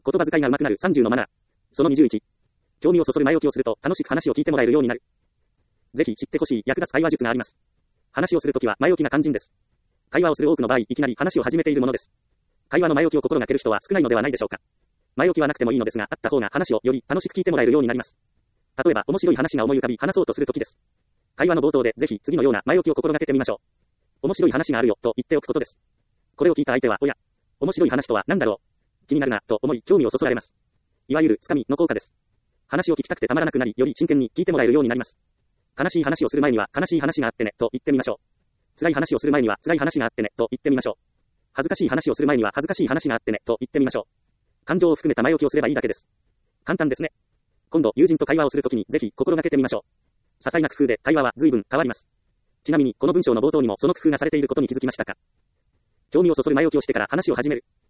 言葉遣いが上手くなる30のマナー。その21。興味をそそる前置きをすると楽しく話を聞いてもらえるようになる。ぜひ知ってほしい役立つ会話術があります。話をするときは前置きが肝心です。会話をする多くの場合、いきなり話を始めているものです。会話の前置きを心がける人は少ないのではないでしょうか。前置きはなくてもいいのですが、あった方が話をより楽しく聞いてもらえるようになります。例えば、面白い話が思い浮かび話そうとするときです。会話の冒頭でぜひ次のような前置きを心がけてみましょう。面白い話があるよと言っておくことです。これを聞いた相手は、おや、面白い話とは何だろう。気になるなと思い興味をそそられます。いわゆるつかみの効果です。話を聞きたくてたまらなくなり、より真剣に聞いてもらえるようになります。悲しい話をする前には悲しい話があってねと言ってみましょう。辛い話をする前には辛い話があってねと言ってみましょう。恥ずかしい話をする前には恥ずかしい話があってねと言ってみましょう。感情を含めた前置きをすればいいだけです。簡単ですね。今度友人と会話をするときにぜひ心がけてみましょう。些細な工夫で会話は随分変わります。ちなみにこの文章の冒頭にもその工夫がされていることに気づきましたか。興味をそそる前置きをしてから話を始める。